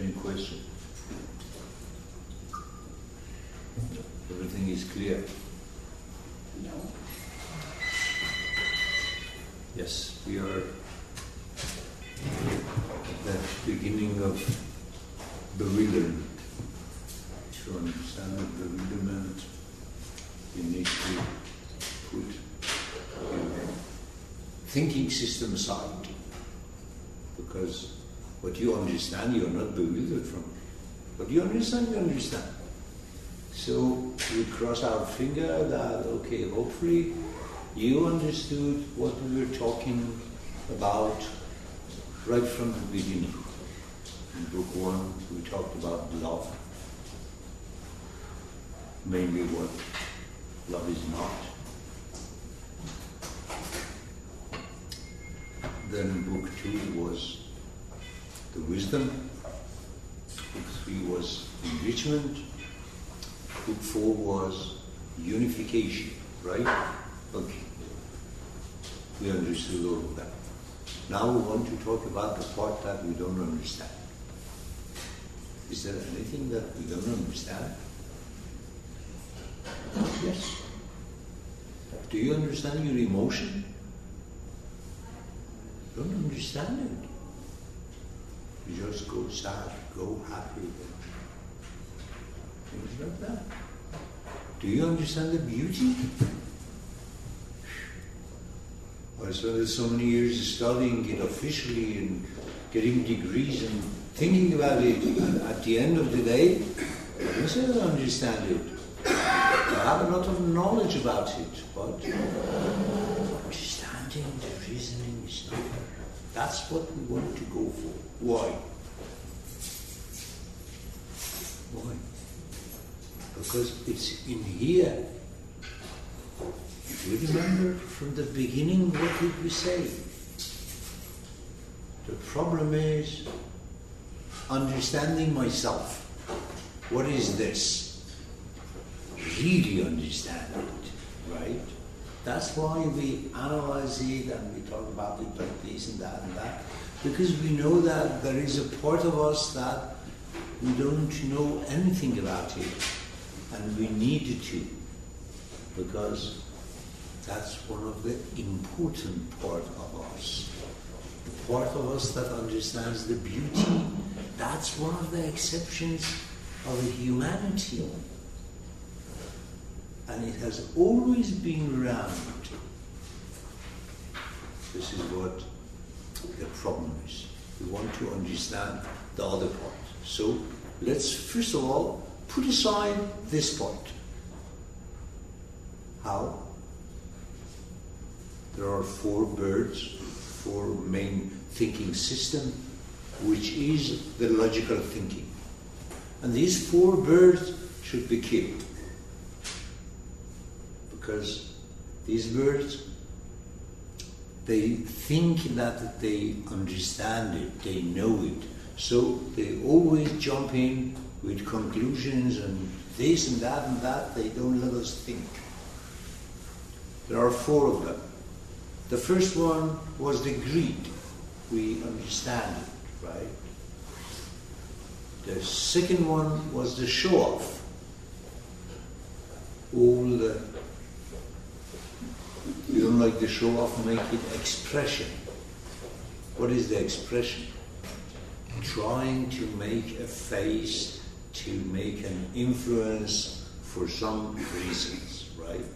Any question? Everything is clear? No. Yes, we are at the beginning of bewilderment. To understand the bewilderment, you need to put your thinking system aside. Because what you understand, you are not bewildered from. What you understand, you understand. So we cross our finger that, okay, hopefully you understood what we were talking about right from the beginning. In book 1, we talked about love, mainly what love is not. Then book 2 was the wisdom. Book 3 was enrichment. Book 4 was unification, right? Okay. We understood all of that. Now we want to talk about the part that we don't understand. Is there anything that we don't understand? Yes. Do you understand your emotion? You don't understand it. You just go sad, go happy. Things like that. Do you understand the beauty? I spent so many years studying it officially and getting degrees and thinking about it. And at the end of the day, I don't understand it. I have a lot of knowledge about it, but understanding the reasoning is not there. That's what we want to go for. Why? Why? Because it's in here. You remember from the beginning, what did we say? The problem is understanding myself. What is this? Really understand it, right? That's why we analyze it and we talk about it like this and that, because we know that there is a part of us that we don't know anything about it, and we need to, because that's one of the important part of us. The part of us that understands the beauty, that's one of the exceptions of humanity. And it has always been around. This is what the problem is. We want to understand the other part. So let's first of all put aside this part. How? There are 4 birds, 4 main thinking system, which is the logical thinking. And these 4 birds should be killed. Because these birds, they think that they understand it, they know it. So they always jump in with conclusions and this and that, they don't let us think. There are 4 of them. The first one was the greed. We understand it, right? The second one was the show-off. You don't like the show-off, make it expression. What is the expression? Trying to make a face, to make an influence for some reasons, right?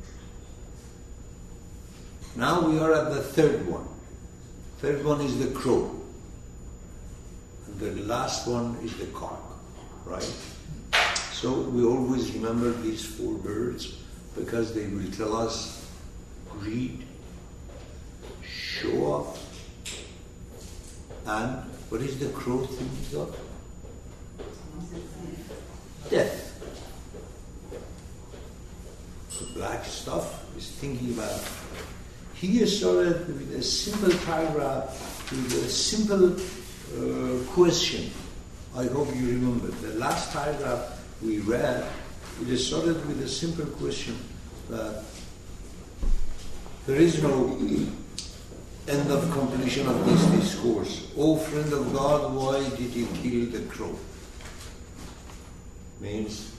Now we are at the third one. Third one is the crow. And the last one is the cock, right? So we always remember these 4 birds because they will tell us greed, show off, and what is the crow thinking of? Death. The black stuff is thinking about. He started with a simple paragraph, with a simple question. I hope you remember. The last paragraph we read, it started with a simple question that there is no end of completion of this discourse. O friend of God, why did you kill the crow? Means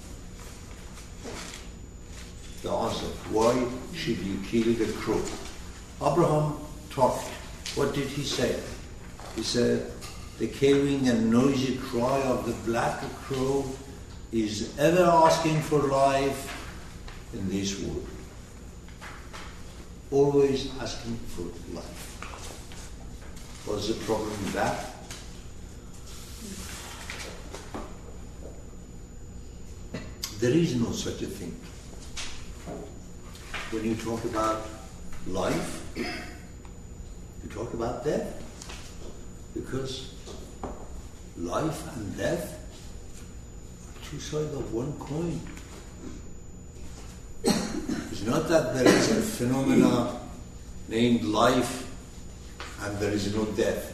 the answer, why should you kill the crow? Abraham talked. What did he say? He said, the cawing and noisy cry of the black crow is ever asking for life in this world. Always asking for life. What's the problem with that? There is no such a thing. When you talk about life, you talk about death. Because life and death are two sides of one coin. It's not that there is a phenomena named life and there is no death.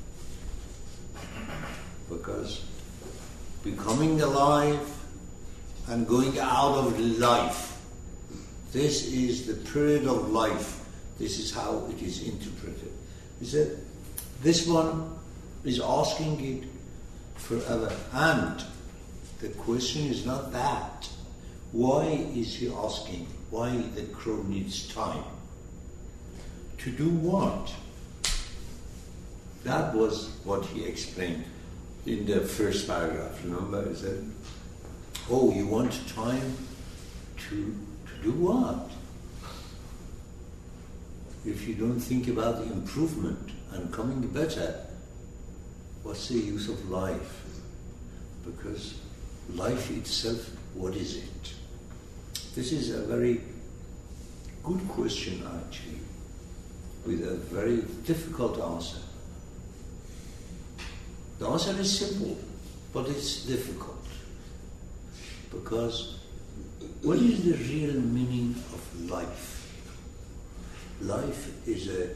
Because becoming alive and going out of life, this is the period of life. This is how it is interpreted. He said, this one is asking it forever. And the question is not that. Why is he asking? Why the crow needs time? To do what? That was what he explained in the first paragraph. Remember, he said, oh, you want time to do what? If you don't think about the improvement and coming better, what's the use of life? Because life itself, what is it? This is a very good question, actually, with a very difficult answer. The answer is simple, but it's difficult. Because what is the real meaning of life? Life is a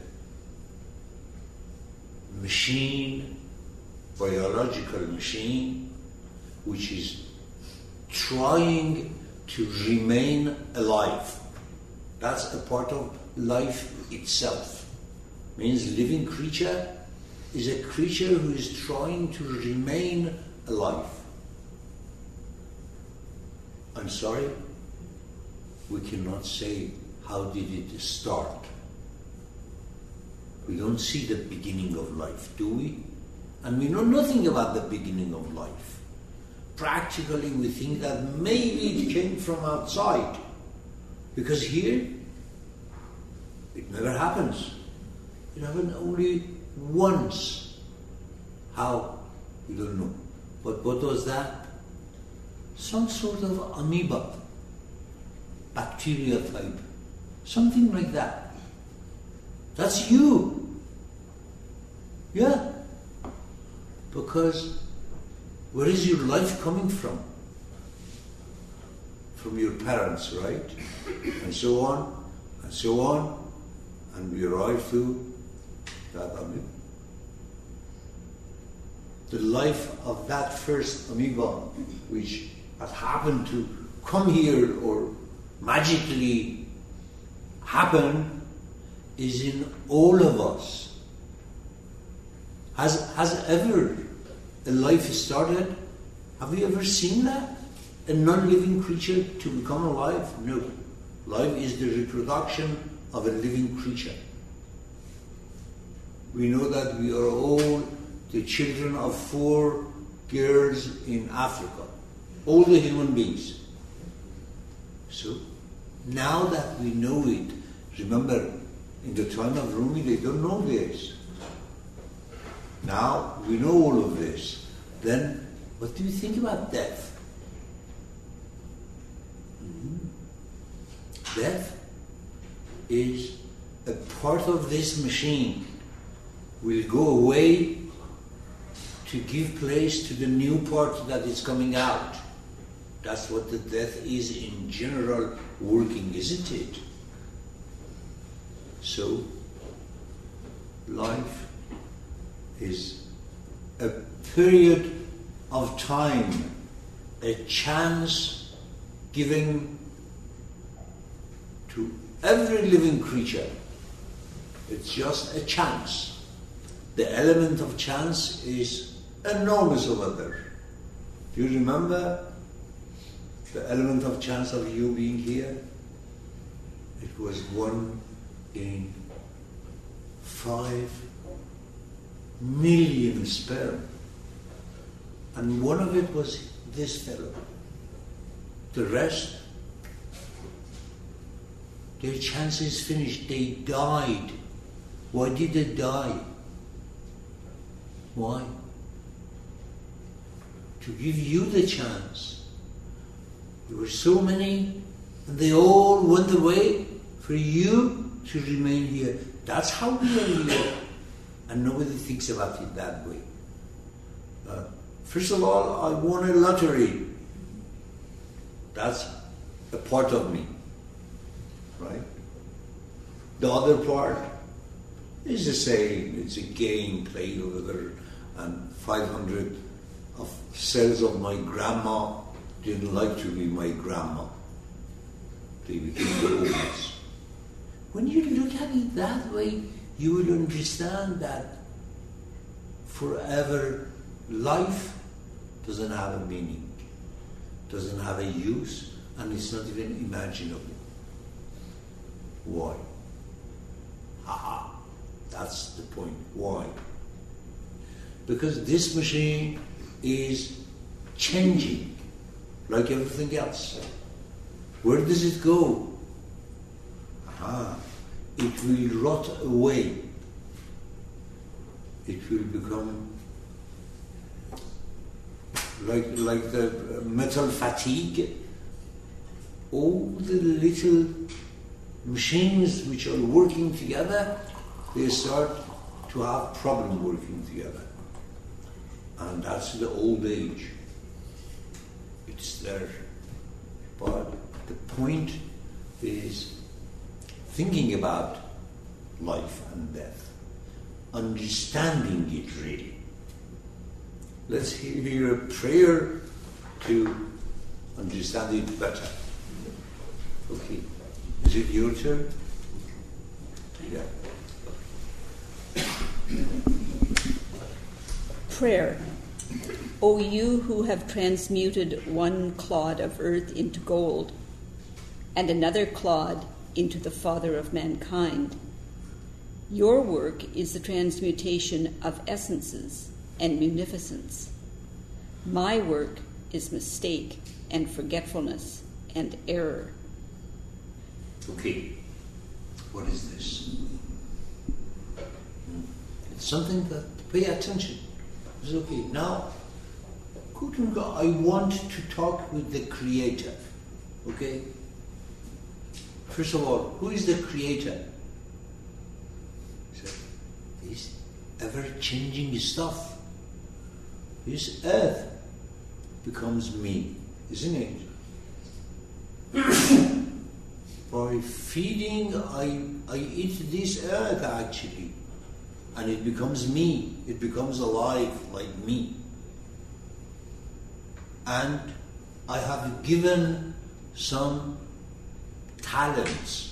machine, biological machine, which is trying to remain alive. That's a part of life itself. Means living creature is a creature who is trying to remain alive. I'm sorry, we cannot say how did it start. We don't see the beginning of life, do we? And we know nothing about the beginning of life. Practically, we think that maybe it came from outside. Because here, it never happens. It happened only once. How? We don't know. But what was that? Some sort of amoeba, bacteria type, something like that. That's you. Yeah. Because where is your life coming from? From your parents, right? And so on, and so on, and we arrive to that amoeba. The life of that first amoeba, which had happened to come here or magically happen, is in all of us. Has ever a life started? Have you ever seen that? A non-living creature to become alive? No. Life is the reproduction of a living creature. We know that we are all the children of 4 girls in Africa. All the human beings. So, now that we know it, remember, in the time of Rumi, they don't know this. Now, we know all of this. Then, what do you think about death? Death is a part of this machine. Will go away to give place to the new part that is coming out. That's what the death is in general working, isn't it? So, life is a period of time, a chance given to every living creature, It's just a chance. The element of chance is enormous over there. Do you remember the element of chance of you being here? It was 1 in 5 million sperm. And one of it was this fellow. The rest, their chances finished. They died. Why did they die? Why? To give you the chance. There were so many, and they all went away for you to remain here. That's how we are here. And nobody thinks about it that way. First of all, I won a lottery. That's a part of me. Right? The other part is the same. It's a game played over there, and 500 of cells of my grandma didn't like to be my grandma. They became the owners. When you look at it that way, you will understand that forever life doesn't have a meaning, doesn't have a use, and it's not even imaginable. Why? Aha, that's the point. Why? Because this machine is changing like everything else. Where does it go? Aha, it will rot away. It will become like the metal fatigue. All the little machines which are working together, they start to have problem working together. And that's the old age. It's there. But the point is thinking about life and death, understanding it really. Let's hear a prayer to understand it better. Okay. Is it your turn? Yeah. Prayer. O you who have transmuted one clod of earth into gold, and another clod into the Father of mankind, your work is the transmutation of essences and munificence. My work is mistake and forgetfulness and error. Okay, what is this? It's something that pay attention. It's okay. Now, I want to talk with the Creator. Okay? First of all, who is the Creator? This ever-changing stuff. This earth becomes me, isn't it? By feeding, I eat this earth actually, and it becomes me. It becomes alive like me. And I have given some talents